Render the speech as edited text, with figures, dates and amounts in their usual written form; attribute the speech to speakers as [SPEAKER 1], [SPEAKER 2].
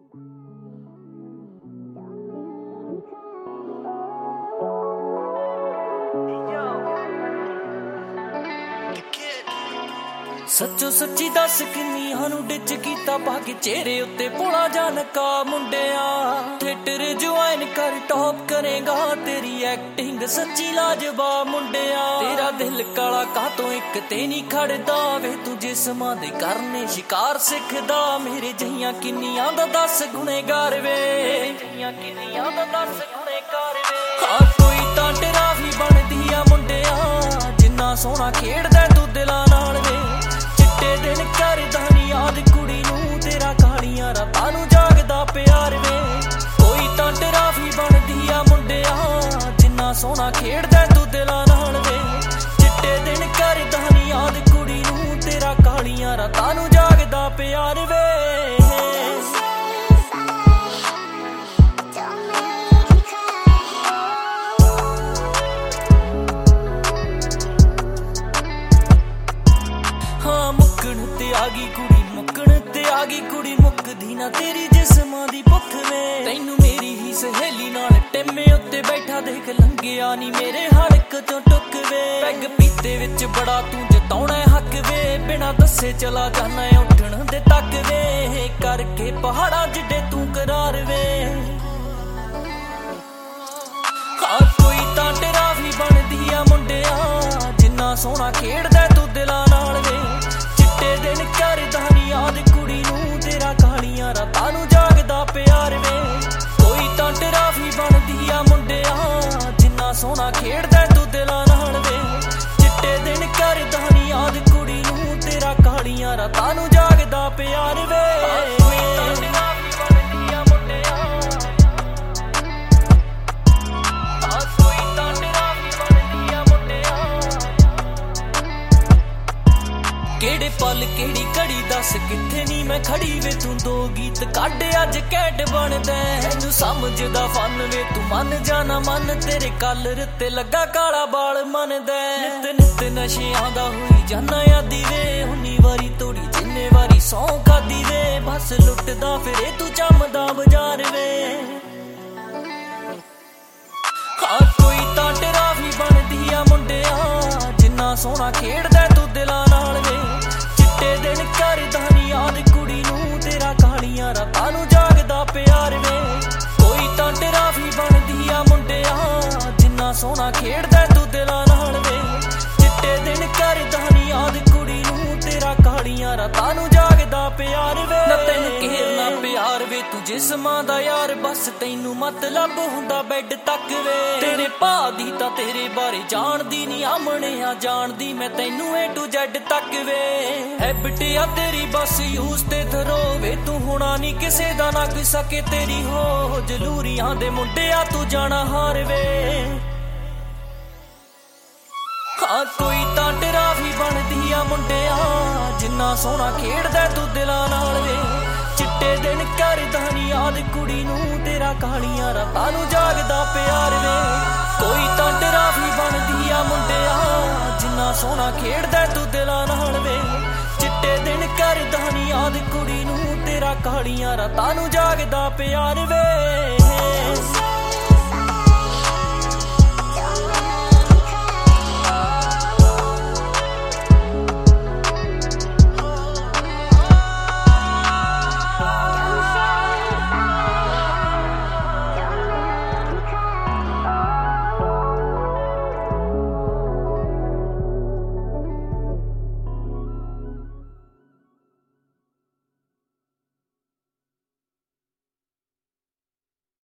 [SPEAKER 1] सच्चो सच्ची दस किन्नियां नूं डिच कीता भागे चेहरे उत्ते भोला जा नका मुंडिया थिएटर ज्वाइन कर टॉप करेगा तेरी एक्टिंग सच्ची लाजवाब मुंडिया तेरा दिल काला कातों एक ते नहीं खड़दा वे तू जिस्मां दे करने शिकार सिखदा मेरे जहियां किन्नियां दा दस गुनेगार वे किन्नियां दा दस गुनेगार वे हाँ कोई तां डरावी बनदी आ मुंडिया जिन्ना सोहना खेड़दा तू दिलां नाल वे दिन करदा नी याद कुड़ी नूं तेरा कालियां रातां नूं जागदा प्यार वे कोई तां डरावी बनदी आ मुंडिया जिन्ना सोहना खेड़दा तू दिलां नाल वे चिट्टे दिन करदा नी याद कुड़ी नूं तेरा कालियां रातां नूं जागदा प्यार वे आगी कुड़ी मुकदी ना तेरी जिस्मां दी भुख में तैनू मेरी ही सहेली नाल टिम्मे उत्ते बैठा देख लंघिया नी मेरे हड़क चों टुक वे पैग पीते विच बड़ा तू जताउणा हक वे बिना दस्से चला जाना उठण दे तक वे करके पहाड़ा जिड्डे तू करार वे हाँ कोई तां डरावी बनदी आ मुंडिया जिन्ना सोहना खेड़दा तू दिलां नाल वे चिट्टे दिन करदा नी याद कुड़ी नूं तेरा कालियां रातां नूं जागदा प्यार वे कोई तां डरावी बनदी आ मुंडिया जिन्ना सोहना खेड़दा तू दिलां नाल वे चिट्टे दिन करदा नी याद कुड़ी नूं तेरा कालियां रातां नूं जागदा प्यार वे केड़े पल केड़ी घड़ी दस किथे नी मैं खड़ी वे तू दो गीत काढे अज कैट बनदा तैनू समझदा फन वे तू मन जाना मन तेरे कलर ते लगा काला बाल मनदा नित नित नशियां दा होई जाना यादी वे उन्नी वारी तोड़ी जिन्ने वारी सौ खादी वे बस लुटदा फिरे तू चमदा बाजार वे हाँ कोई तां डरावी बनदी आ मुंडिया जिन्ना सोहना खेड़दा तू दिलां नाल वे चिट्टे दिन करदा नी याद कुड़ी नूं तेरा कालियां रातां नूं जागदा प्यार वे कोई तां डरावी बनदी आ मुंडिया जिन्ना सोहना खेड़दा तू दिलां नाल वे चिट्टे दिन करदा नी याद कुड़ी नूं तेरा कालियां रातां नूं जागदा प्यार वे ना तैनू घेरना प्यार वे तू जिस्मां दा यार बस तैनू मतलब हुंदा बैड तक वे तेरे भा दी तां तेरे बारे जानदी नी आमणिया जानदी मैं तैनू A to Z तक वे हैबिट आ तेरी बस यूज ते थरो वे तू होना नी किसे दा ना कोई सके तेरी हो जलूरियां दे मुंडिया तू जाना हार वे हाँ कोई तां डरावी बनदी आ मुंडिया जिन्ना सोहना खेड़दा तू दिलां नाल वे चिट्टे दिन करदा नी याद कुड़ी नूं तेरा कालियां रातां नूं जागदा प्यार वे कोई तां डरावी बनदी आ मुंडिया जिन्ना सोहना खेड़दा तू दिलां नाल वे चिट्टे दिन करदा नी याद कुड़ी नूं तेरा कालियां रातां नूं जागदा प्यार वे